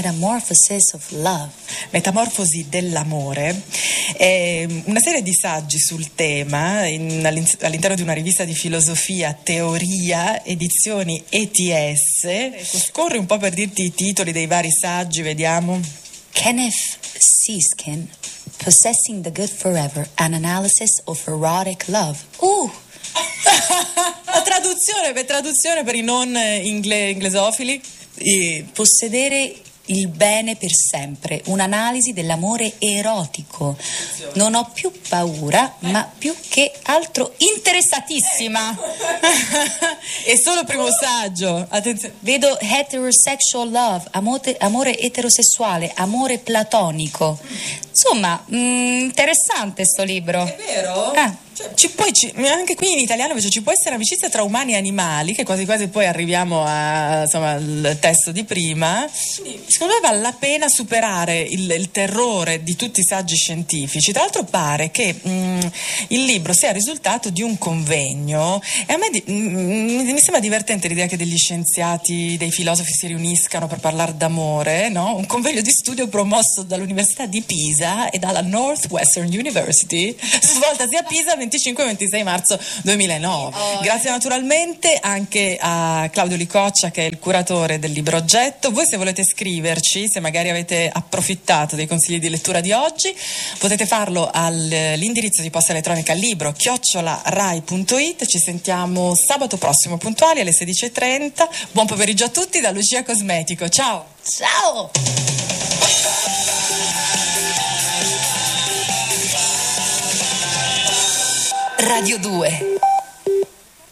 Metamorphosis of Love. Metamorfosi dell'amore è una serie di saggi sul tema all'interno di una rivista di filosofia, teoria, edizioni ETS. Scorri un po' per dirti i titoli dei vari saggi, vediamo. Kenneth Seeskin, Possessing the Good Forever, An Analysis of Erotic Love. La traduzione per i non inglesofili. Possedere il bene per sempre, un'analisi dell'amore erotico. Non ho più paura, ma più che altro interessatissima. È solo il primo saggio. Attenzione. Vedo heterosexual love, amore eterosessuale, amore platonico. Insomma, interessante sto libro. È vero? Anche qui in italiano invece ci può essere amicizia tra umani e animali, che quasi quasi poi arriviamo al testo di prima. Secondo me vale la pena superare il terrore di tutti i saggi scientifici. Tra l'altro pare che il libro sia il risultato di un convegno, e a me mi sembra divertente l'idea che degli scienziati, dei filosofi si riuniscano per parlare d'amore, no? Un convegno di studio promosso dall'Università di Pisa e dalla Northwestern University, svoltasi a Pisa 25-26 marzo 2009. Grazie naturalmente anche a Claudio Licoccia, che è il curatore del libro oggetto. Voi, se volete scriverci, se magari avete approfittato dei consigli di lettura di oggi, potete farlo all'indirizzo di posta elettronica libro@rai.it. Ci sentiamo sabato prossimo puntuali alle 16:30. Buon pomeriggio a tutti da Lucia Cosmetico. Ciao! Ciao! Radio 2